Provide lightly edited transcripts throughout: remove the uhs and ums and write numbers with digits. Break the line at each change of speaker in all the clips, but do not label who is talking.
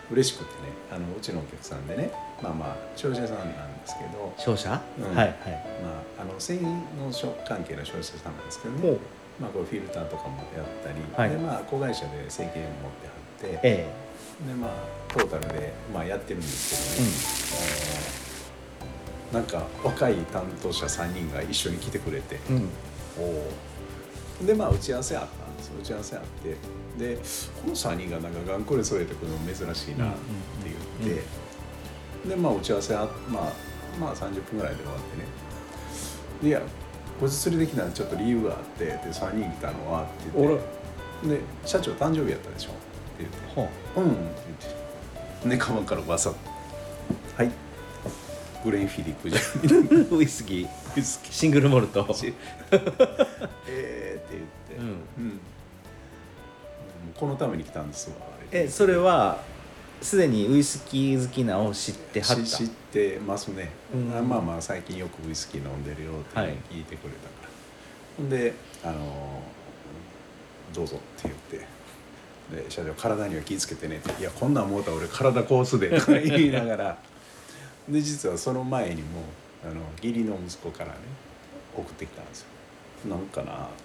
嬉しくてね、うちのお客さんでね、まあ商社さんなんですけど、
商社、
うん、
はいはい、
繊維の関係の商社さんなんですけどね、これフィルターとかもやったり、
はい、
で子会社で生計を持ってはって、
で
トータルでやってるんですけどね、なんか若い担当者3人が一緒に来てくれて、で打ち合わせあったんです。打ち合わせあって、でこの3人がなんかガンコレ添えてくるの珍しいなって言って、で打ち合わせ30分ぐらいで終わってね、いやこいつ連れてきたのはちょっと理由があってで3人来たのはって言って、で社長誕生日やったでしょって言って、って言って、でカバンからバサッ、はいグレンフィリップじゃ
ウイスキーシングルモルト
って言って、このために来たんですわ。
それはすでにウイスキー好きなを知ってはった？
知ってますね、最近よくウイスキー飲んでるよって聞いてくれたから、ほんでどうぞって言って、で社長体には気をつけてねって、いやこんなん思うたら俺体こうすでとか言いながらで実はその前にも義理の息子からね送ってきたんですよ。なんかなと思って、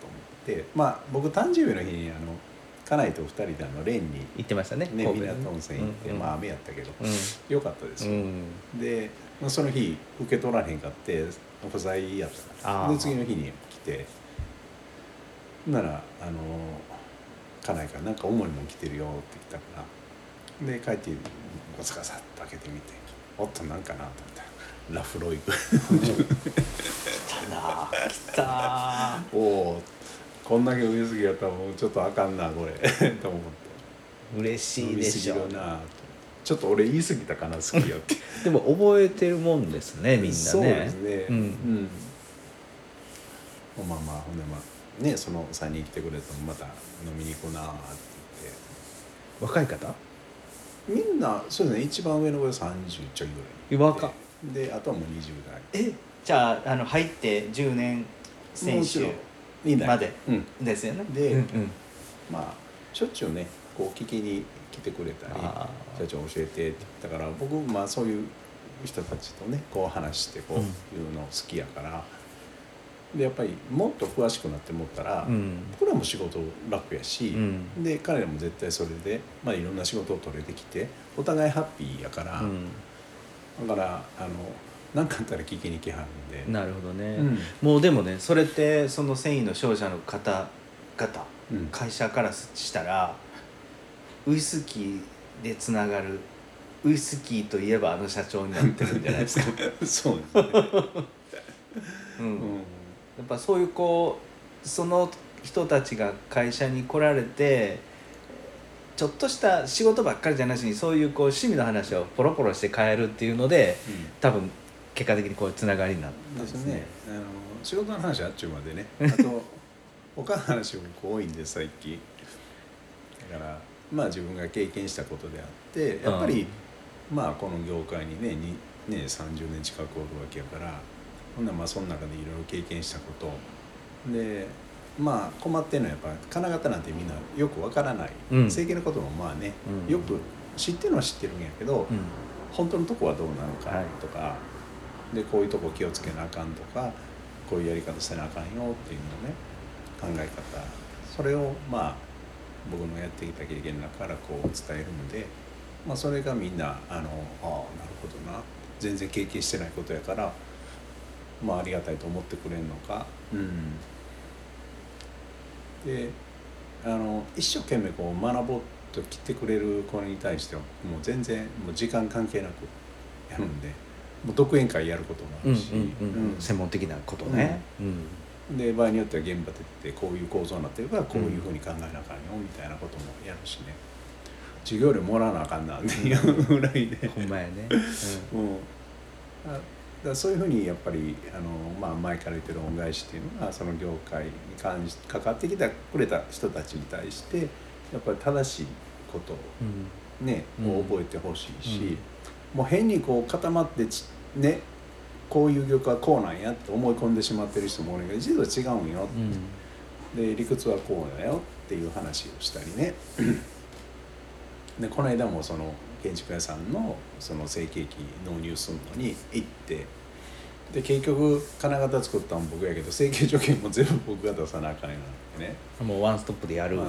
僕誕生日の日に家内と2人でレンに
行ってましたね、
港温泉行って、雨やったけど、よかったですよ、で、その日受け取らへんかって不在やったから、で次の日に来て、なら家内からなんか重いもん来てるよって言ったから、で帰ってガサガサっと開けてみて、おっとなんかなと思ったらラフロイグ
来た
おお、こんだけウイスキーやったらもうちょっとあかんなこれと思って、
嬉しいでしょ。
ちょっと俺言い過ぎたかな、好きよって
でも覚えてるもんですね、みんなね。
そうですね、ほんでね、その3人来てくれたのまた飲みに行こうなって言って。
若い方
みんなそうですね、一番上の子で30ちょいぐらい
若
で、あとはもう20代。
じゃあ入って10年選手までですよね。
で、しょっちゅうねこう聞きに来てくれたり、社長教えてって言ったから、僕そういう人たちとねこう話してこういうの好きやから、でやっぱりもっと詳しくなって思ったら、僕らも仕事楽やし、で彼らも絶対それで、いろんな仕事を取れてきてお互いハッピーやから、だから何かあったら聞きに来はるんで。
なるほどね、もうでもね、それってその繊維の商社の方々、会社からしたらウイスキーでつながる、ウイスキーといえば社長になってるんじゃないですか
そうですね
やっぱそういうその人たちが会社に来られて、ちょっとした仕事ばっかりじゃなしに、そういう趣味の話をポロポロして変えるっていうので、多分結果的にこういうつながりになったんですね。
仕事の話あっちゅうまでね、あと他の話も多いんで最近。だから自分が経験したことであって、やっぱりこの業界にね30年近くおるわけやから、ほんならその中でいろいろ経験したことで、困ってるのはやっぱ金型なんてみんなよくわからない、整形のこともよく知ってるのは知ってるんやけど、本当のとこはどうなのかとか、でこういうとこ気をつけなあかんとか、こういうやり方せなあかんよっていうのをね、考え方、それを僕のやってきた経験の中からこう伝えるので、それがみんななるほどな、全然経験してないことやからありがたいと思ってくれるのか、で一生懸命こう学ぼうと来てくれる子に対してはもう全然もう時間関係なくやるんで、もう独演会やることもあるし、
専門的なことね、
で場合によっては現場でこういう構造になってるからこういうふうに考えなあかんよみたいなこともやるしね、授業料もらわなあかんなっていうぐらいで、
ほんまやね、
だそういうふうにやっぱり前から言ってる恩返しっていうのが、その業界に関わってきてくれた人たちに対してやっぱり正しいことを覚えてほしいし、もう変にこう固まってね、こういう業界はこうなんやって思い込んでしまってる人も多いけど、実は違うんよ、で理屈はこうだよっていう話をしたりねでこの間もその建築屋さんのその成形機納入するのに行って、で結局金型作ったの僕やけど成形条件も全部僕が出さなあかんようになってね、
もうワンストップでやるって、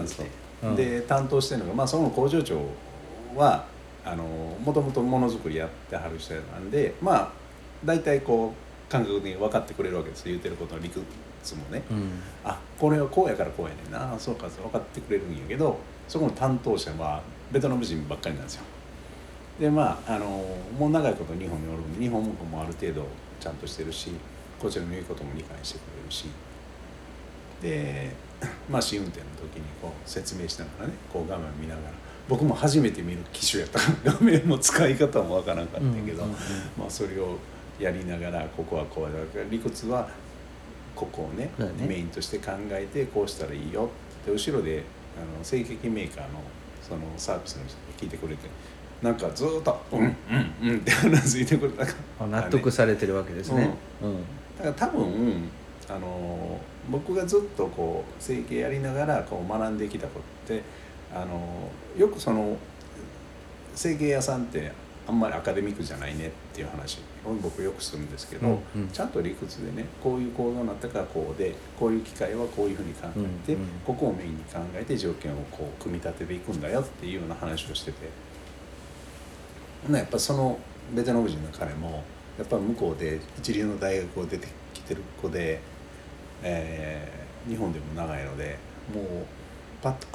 で担当してるのが、まあ、その工場長はもともとものづくりやってはる人なんで、まあ大体こう感覚的に分かってくれるわけです、言うてることの理屈もね、あこれはこうやからこうやねんな、そうか分かってくれるんやけど、そこの担当者はベトナム人ばっかりなんですよ。でまあもう長いこと日本におるんで日本語もある程度ちゃんとしてるし、こちらの言うことも理解してくれるし、でまあ試運転の時にこう説明しながらね、こう画面見ながら、僕も初めて見る機種やったから画面も使い方もわからなかったけど、まあそれをやりながら、ここはこうだから理屈はここをねメインとして考えてこうしたらいいよって後ろで成形メーカーのそのサービスの人が聞いてくれて、なんかずっと「うんうんうん」って話してくれたから、
納得されてるわけですね。
だから多分僕がずっとこう成形やりながらこう学んできたことって、よくその成形屋さんってあんまりアカデミックじゃないねっていう話を僕よくするんですけど、ちゃんと理屈でね、こういう構造になったからこうで、こういう機械はこういうふうに考えて、ここをメインに考えて条件をこう組み立てていくんだよっていうような話をしてて、やっぱそのベトナム人の彼もやっぱ向こうで一流の大学を出てきてる子で、日本でも長いので、もうパッと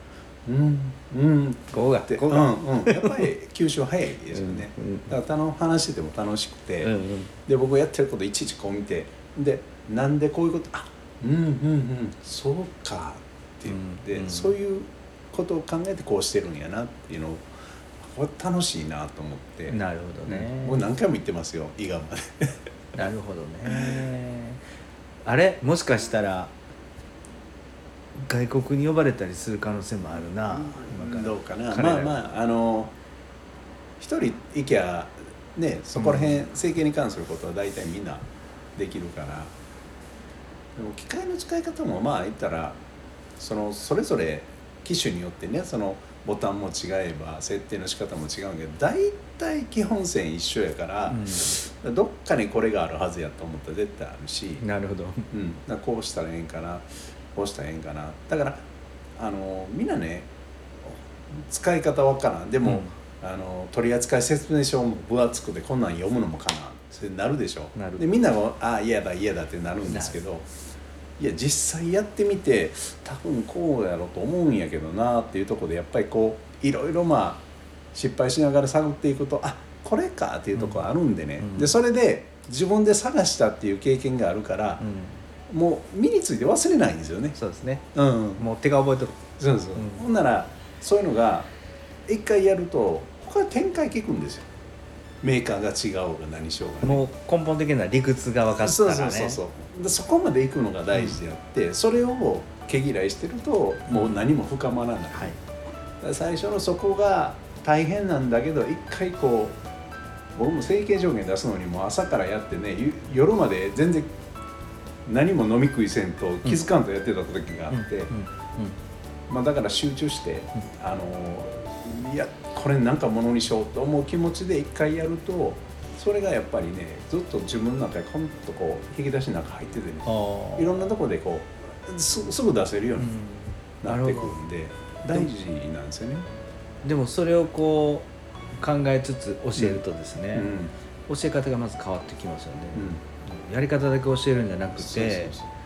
こうがって
やっぱり吸収早いですよね。だから話してても楽しくて、で僕やってることいちいちこう見て、でなんでこういうことそうかって言って、そういうことを考えてこうしてるんやなっていうのを、これ楽しいなと思って。
なるほどね。
もう何回も言ってますよ、伊賀まで。
なるほどね。あれもしかしたら外国に呼ばれたりする可能性もあるな、
今から。どうかな。まあ一人行きゃね、そこら辺成形に関することは大体みんなできるから。でも機械の使い方もまあ言ったらそれぞれ機種によってね、そのボタンも違えば設定の仕方も違うんけど、大体基本線一緒やから、どっかにこれがあるはずやと思ったら絶対あるし。
なるほど。
だからこうしたらええんかな、こうしたらええんかな。だからみんなね使い方わからん。でも、取扱説明書も分厚くてこんなん読むのもかなそれなるでしょ。でみんなが嫌だってなるんですけど、いや実際やってみて多分こうやろうと思うんやけどなっていうところで、やっぱりこういろいろ失敗しながら探っていくと、これかっていうところあるんでね、でそれで自分で探したっていう経験があるから、もう身について忘れないんですよね。
そうですね。もう手が覚えとる。
そうそう。ほんならそういうのが一回やるとこれ展開効くんですよ。メーカーが違うが何しようが、ね、
もう根本的な理屈が分かったらね。
そこまで行くのが大事であって、それを毛嫌いしてるともう何も深まらない、最初のそこが大変なんだけど、一回こう僕も成形条件出すのにも朝からやってね、夜まで全然何も飲み食いせんと気づかんとやってた時があって、だから集中して、いやこれなんかものにしようと思う気持ちで一回やると、それがやっぱりねずっと自分の中でコンとこう引き出しの中入っててね、いろんなところでこうすぐ出せるようになってくるんで、大事なんですよね。
でもそれをこう考えつつ教えるとですね、教え方がまず変わってきますよね。やり方だけ教えるんじゃなくて、